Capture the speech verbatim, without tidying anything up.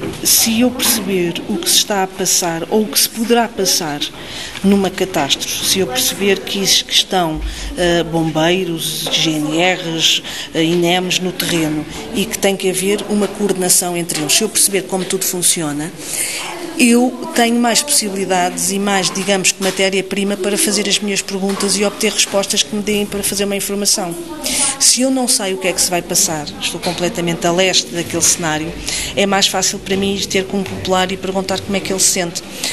se eu perceber o que se está a passar ou o que se poderá passar numa catástrofe, se eu perceber que, que estão uh, bombeiros, G N Rs, uh, INEMs no terreno e que tem que haver uma coordenação entre eles, se eu perceber como tudo funciona, eu tenho mais possibilidades e mais, digamos que, matéria-prima para fazer as minhas perguntas e obter respostas que me deem para fazer uma informação. Se eu não sei o que é que se vai passar, estou completamente a leste daquele cenário, é mais fácil para mim ter com um popular e perguntar como é que ele se sente.